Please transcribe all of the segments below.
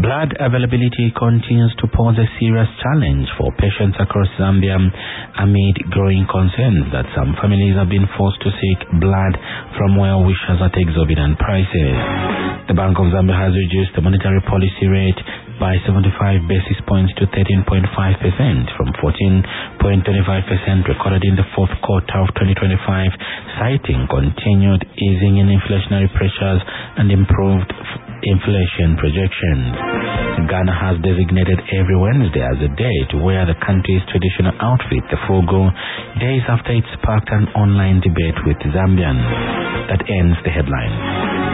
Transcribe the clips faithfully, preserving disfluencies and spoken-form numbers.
Blood availability continues to pose a serious challenge for patients across Zambia amid growing concerns that some families have been forced to seek blood from well-wishers at exorbitant prices. The Bank of Zambia has reduced the monetary policy rate by seventy-five basis points to thirteen point five percent from fourteen point two five percent recorded in the fourth quarter of twenty twenty-five, citing continued easing in inflationary pressures and improved inflation projections. Ghana has designated every Wednesday as a day to wear the country's traditional outfit, the Fogo, days after it sparked an online debate with Zambians. That ends the headline.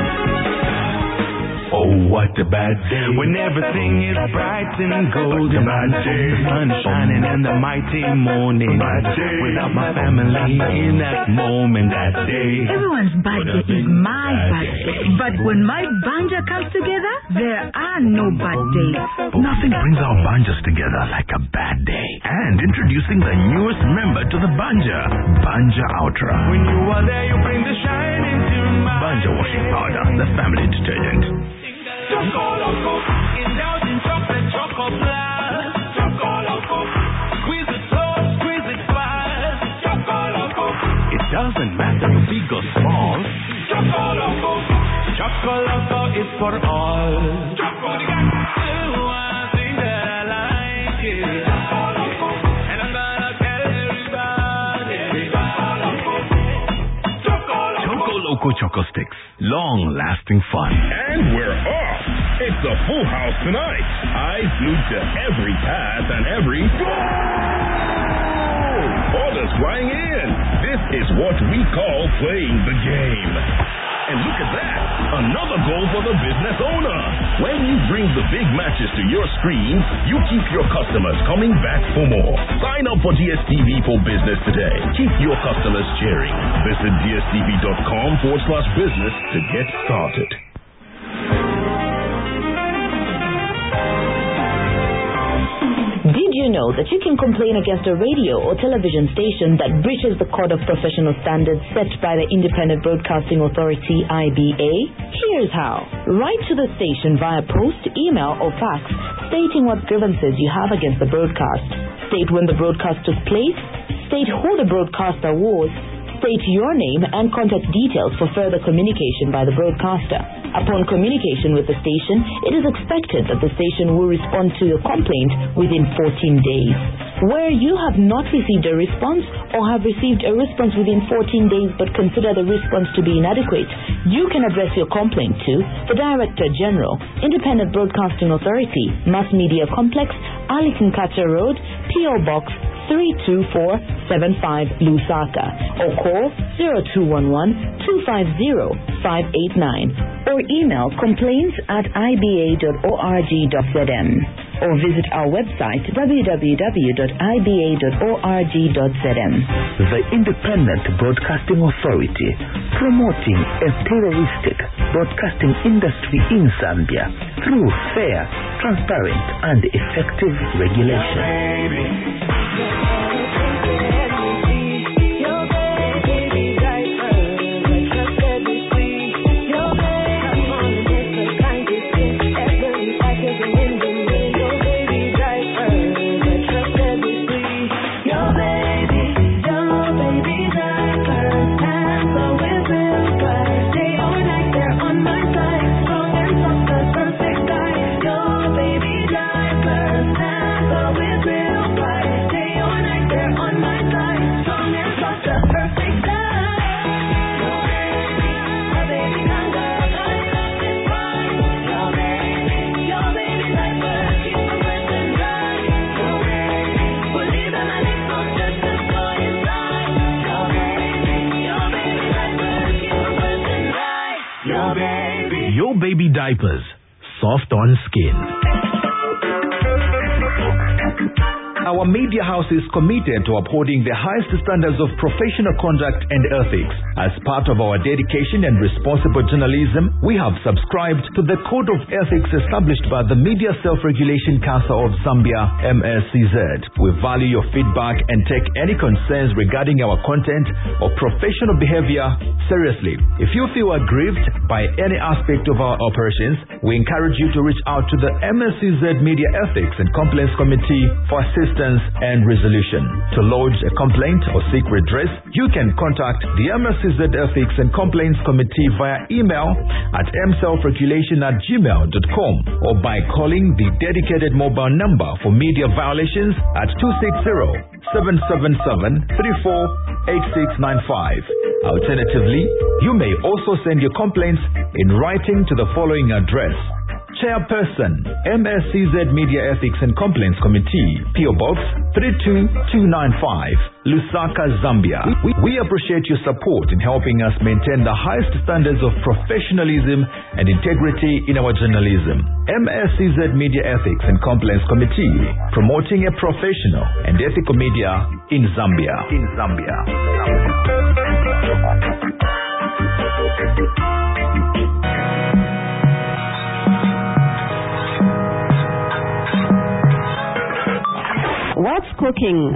Oh, what a bad day. When everything is bright and golden, the sun shining and the mighty morning. Without my family in that moment, that day. Everyone's birthday is my birthday. But when my banja comes together, there are no bad days. Nothing brings our banjas together like a bad day. And introducing the newest member to the banja, Banja Ultra. When you are there, you bring the shine into my Banja washing powder, the family detergent. Choco-Loco, indulgent chocolate, choco-blood. Choco-Loco, squeeze it slow, squeeze it fast. Choco-Loco, it doesn't matter if big or small. Choco-Loco, Choco-Loco is for all. Choco, you got to do one thing that I like it. Choco-Loco, and I'm gonna tell everybody. Choco-Loco, Choco-Loco. Choco-Loco Choco Sticks, long-lasting fun. And we're off. It's a full house tonight. Eyes glued to every pass and every goal. Orders flying in. This is what we call playing the game. And look at that. Another goal for the business owner. When you bring the big matches to your screen, you keep your customers coming back for more. Sign up for D S T V for Business today. Keep your customers cheering. Visit dstv.com forward slash business to get started. Did you know that you can complain against a radio or television station that breaches the Code of Professional Standards set by the Independent Broadcasting Authority, I B A? Here's how. Write to the station via post, email, or fax stating what grievances you have against the broadcast. State when the broadcast took place. State who the broadcaster was. State your name and contact details for further communication by the broadcaster. Upon communication with the station, it is expected that the station will respond to your complaint within fourteen days. Where you have not received a response or have received a response within fourteen days but consider the response to be inadequate, you can address your complaint to the Director General, Independent Broadcasting Authority, Mass Media Complex, Aliton Kacha Road, P O Box three two four seven five Lusaka, or call zero two one one, two five zero, five eight nine, or email complaints at i b a dot org dot z m, or visit our website w w w dot i b a dot org dot z m. The Independent Broadcasting Authority, promoting a pluralistic broadcasting industry in Zambia through fair, transparent, and effective regulation. Your Baby Diapers, soft on skin. Our media house is committed to upholding the highest standards of professional conduct and ethics. As part of our dedication and responsible journalism, we have subscribed to the Code of Ethics established by the Media Self-Regulation Council of Zambia, M S C Z. We value your feedback and take any concerns regarding our content or professional behavior seriously. If you feel aggrieved by any aspect of our operations, we encourage you to reach out to the M S C Z Media Ethics and Complaints Committee for assistance and resolution. To lodge a complaint or seek redress, you can contact the M S C Z Ethics and Complaints Committee via email at m self regulation at gmail dot com or by calling the dedicated mobile number for media violations at two six zero, seven seven seven, three four eight six nine five. Alternatively, you may also send your complaints in writing to the following address: Chairperson, M S C Z Media Ethics and Complaints Committee, P O Box three two two nine five, Lusaka, Zambia. We, we appreciate your support in helping us maintain the highest standards of professionalism and integrity in our journalism. M S C Z Media Ethics and Complaints Committee, promoting a professional and ethical media in Zambia. In Zambia. What's cooking?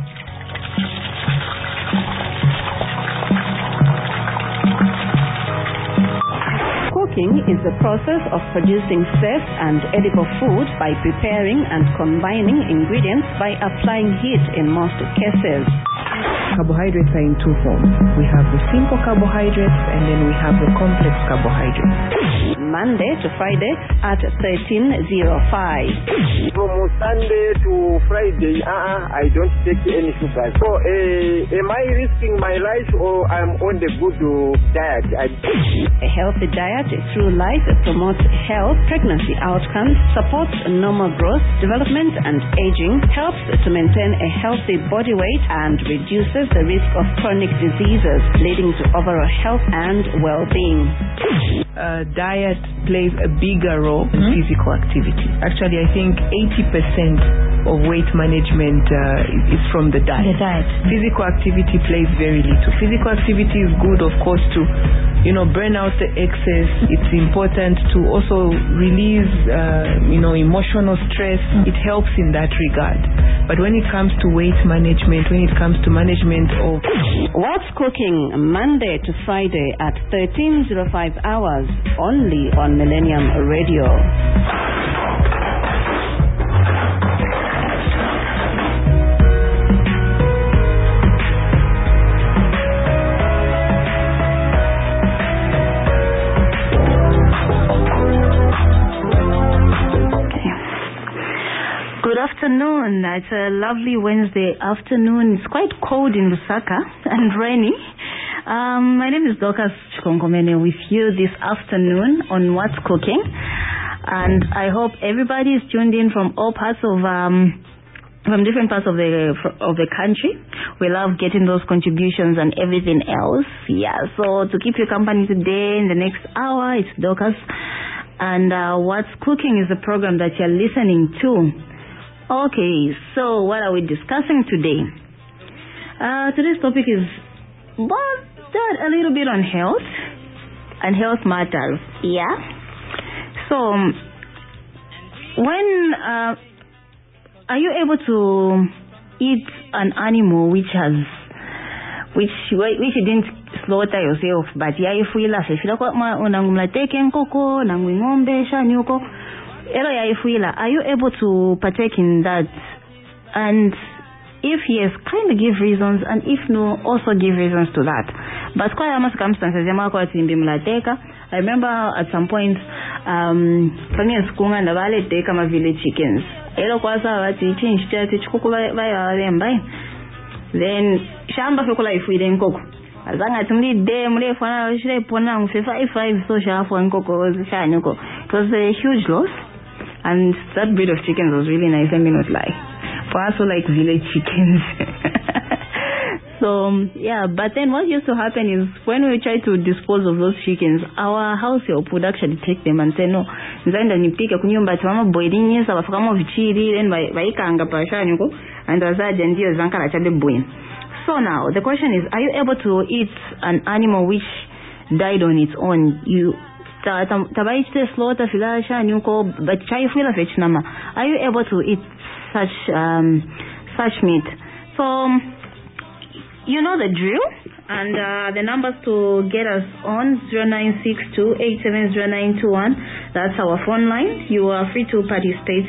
Cooking is the process of producing safe and edible food by preparing and combining ingredients by applying heat in most cases. Carbohydrates are in two forms. We have the simple carbohydrates and then we have the complex carbohydrates. Monday to Friday at thirteen oh five. From Sunday to Friday, uh-uh, I don't take any sugar. So, uh, am I risking my life or I'm on the good uh, diet? I... A healthy diet through life promotes health, pregnancy outcomes, supports normal growth, development and aging, helps to maintain a healthy body weight and reduces the risk of chronic diseases, leading to overall health and well-being. Uh, diet plays a bigger role in mm-hmm. physical activity. Actually, I think eighty percent of weight management uh, is from the diet. The diet. Physical activity plays very little. Physical activity is good, of course, to you know burn out the excess. It's important to also release uh, you know emotional stress. Mm-hmm. It helps in that regard. But when it comes to weight management, when it comes to management of... What's Cooking, Monday to Friday at thirteen oh five hours, only on Millennium Radio. Good afternoon. It's a lovely Wednesday afternoon. It's quite cold in Lusaka and rainy. Um, my name is Dorcas Chikongomene with you this afternoon on What's Cooking. And I hope everybody is tuned in from all parts of, um, from different parts of the of the country. We love getting those contributions and everything else. Yeah, so to keep you company today in the next hour, it's Dorcas. And uh, What's Cooking is the program that you're listening to. Okay, so what are we discussing today? Uh, today's topic is well, a little bit on health and health matters. Yeah. So, when uh, are you able to eat an animal which has, which which you didn't slaughter yourself, but yeah, if we laugh, if you look at my unangumlateke nkoko, nangwingombe, shanyuko. Are you able to partake in that? And if yes, kind of give reasons, and if no, also give reasons to that. But quite a circumstances, I remember at some point, um, for me in school, and the valley take my village chickens. Then shamba fukula if we didn't cook. As long as we did, we five five so sharp one cocoa. It was a huge loss. And that breed of chickens was really nice, I mean, not lie. For us, we like village chickens. So, yeah, but then what used to happen is when we try to dispose of those chickens, our house help would actually take them and say, no, nzaenda nipike kunyumba tivama boiling yesa bafukamo vichiri then vaikanga pasha nyuko and wazaja ndio zankala chabe boin. So now the question is, are you able to eat an animal which died on its own? You tabaiste slaughter filasha nyuko but chai fila fechnama. Are you able to eat such um such meat? So you know the drill, and uh, the numbers to get us on zero nine six two eight seven zero nine two one. That's our phone line. You are free to participate